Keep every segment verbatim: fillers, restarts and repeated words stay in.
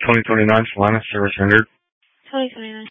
twenty twenty-nine Solana, service rendered. twenty twenty-nine.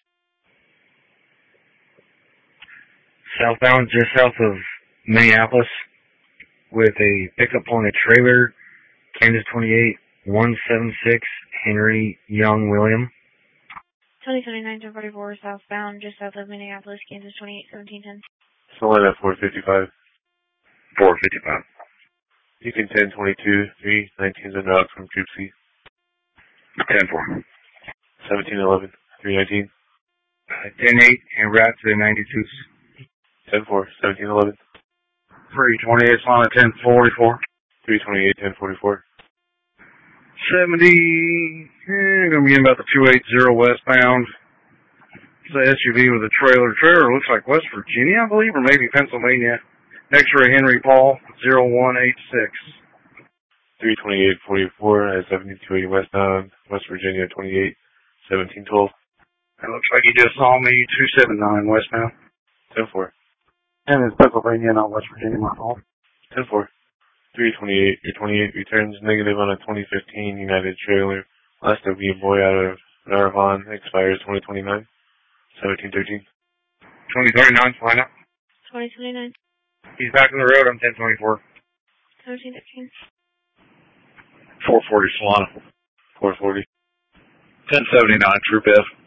Southbound, just south of Minneapolis, with a pickup on a trailer, Kansas twenty-eight, one seven six, Henry Young William. twenty twenty-nine, ten forty-four, southbound, just south of Minneapolis, Kansas twenty-eight, seventeen ten. Solana four fifty-five. four fifty-five. Beacon ten twenty-two, three nineteen en route from Troop C. ten four. seventeen eleven, three nineteen. Uh, ten eight, en route to the ninety-twos. ten four, seventeen eleven. three twenty-eight, Solana ten forty-four. three twenty-eight, ten forty-four. seventy, eh, gonna be in about the two eighty westbound. It's a S U V with a trailer. Trailer looks like West Virginia, I believe, or maybe Pennsylvania. X-ray Henry Paul, zero one eight six. three twenty-eight, forty-four at seventy-two eighty westbound, West Virginia twenty-eight, seventeen twelve. It looks like he just saw me, two seventy-nine westbound. ten four. And it's Pennsylvania, not West Virginia, my fault. ten four. three twenty-eight, three twenty-eight returns negative on a twenty fifteen United trailer. Last of be a boy out of Narvon, expires twenty twenty-nine, seventeen thirteen. twenty thirty-nine, flying up. twenty twenty-nine. He's back on the road, I'm ten twenty-four. seventeen thirteen. four forty, Solana. four forty. ten seventy-nine, Troop F.